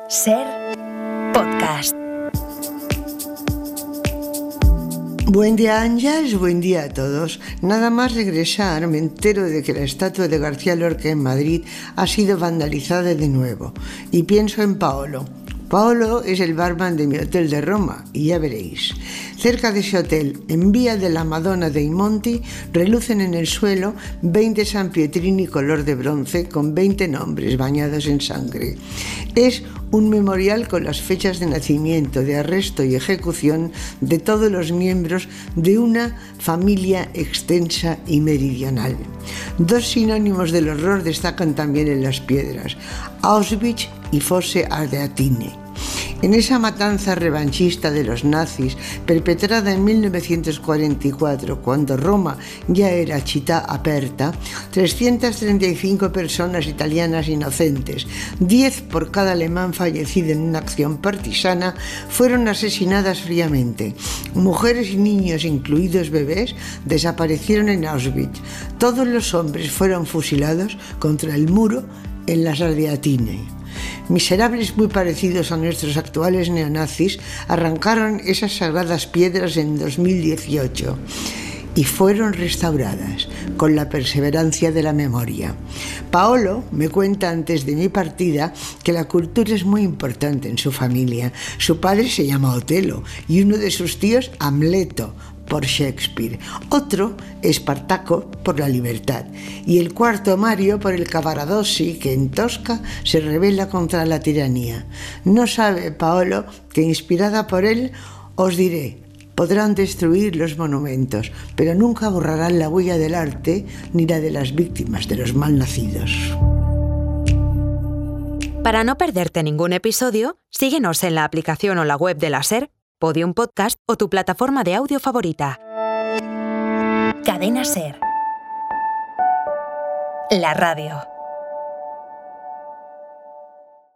Ser Podcast. Buen día, Ángeles, buen día a todos. Nada más regresar me entero de que la estatua de García Lorca en Madrid ha sido vandalizada de nuevo y pienso en Paolo. Paolo es el barman de mi hotel de Roma y ya veréis. Cerca de ese hotel, en vía de la Madonna dei Monti, relucen en el suelo 20 San Pietrini color de bronce con 20 nombres bañados en sangre. Es un memorial con las fechas de nacimiento, de arresto y ejecución de todos los miembros de una familia extensa y meridional. Dos sinónimos del horror destacan también en las piedras: Auschwitz y Fosse Ardeatine. En esa matanza revanchista de los nazis, perpetrada en 1944, cuando Roma ya era città aperta, 335 personas italianas inocentes, 10 por cada alemán fallecido en una acción partisana, fueron asesinadas fríamente. Mujeres y niños, incluidos bebés, desaparecieron en Auschwitz. Todos los hombres fueron fusilados contra el muro en las Ardeatine. Miserables muy parecidos a nuestros actuales neonazis arrancaron esas sagradas piedras en 2018 y fueron restauradas con la perseverancia de la memoria. Paolo me cuenta antes de mi partida que la cultura es muy importante en su familia. Su padre se llama Otello y uno de sus tíos Amleto, por Shakespeare, otro Espartaco por la libertad y el cuarto Mario por el Cavaradossi, que en Tosca se rebela contra la tiranía. No sabe Paolo que, inspirada por él, os diré: podrán destruir los monumentos, pero nunca borrarán la huella del arte ni la de las víctimas de los malnacidos. Para no perderte ningún episodio, síguenos en la aplicación o la web de la SER, Podium Podcast o tu plataforma de audio favorita. Cadena SER. La radio.